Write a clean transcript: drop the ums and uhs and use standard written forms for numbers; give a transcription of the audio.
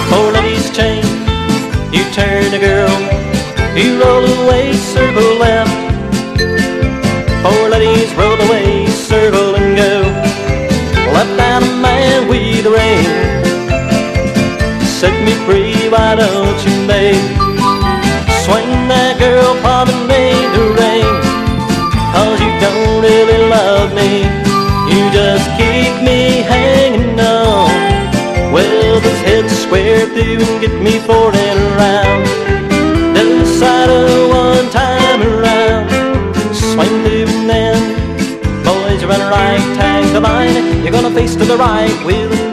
Four ladies chain, you turn a girl, you roll away, circle left. Four ladies roll away, circle and go. Left out a man with a ring. Set me free, why don't you, babe? Swing that girl, promenade the ring. 'Cause you don't really love me, you just keep me hanging on. Well, this head's square through and get me forwarding around. The other side of one time around. Swing through and then, boys run right, tag the line. You're gonna face to the right with